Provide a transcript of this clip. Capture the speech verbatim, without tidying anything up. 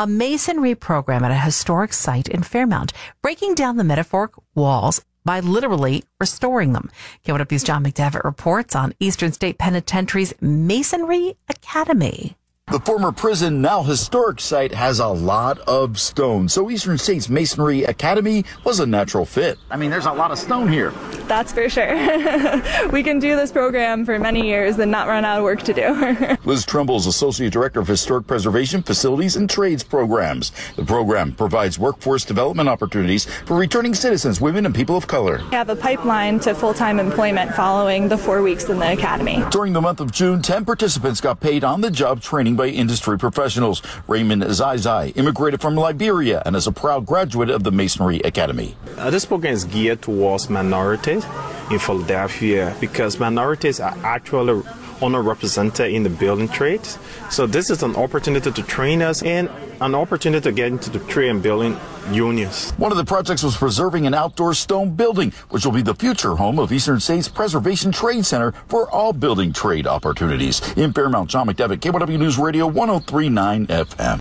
a masonry program at a historic site in Fairmount, breaking down the metaphoric walls by literally restoring them. K one W's John McDevitt reports on Eastern State Penitentiary's Masonry Academy. The former prison, now historic site has a lot of stone, so Eastern State's Masonry Academy was a natural fit. I mean, there's a lot of stone here. That's for sure. We can do this program for many years and not run out of work to do. Liz Trumbull is Associate Director of Historic Preservation, Facilities, and Trades Programs. The program provides workforce development opportunities for returning citizens, women, and people of color. We have a pipeline to full-time employment following the four weeks in the academy. During the month of June, ten participants got paid on-the-job training by industry professionals. Raymond Zai immigrated from Liberia and is a proud graduate of the Masonry Academy. Uh, this program is geared towards minorities in Philadelphia because minorities are actually underrepresented in the building trade. So this is an opportunity to train us and an opportunity to get into the trade and building unions. One of the projects was preserving an outdoor stone building, which will be the future home of Eastern State's Preservation Trade Center for all building trade opportunities. In Fairmount, John McDevitt, K one W News Radio one oh three point nine F M.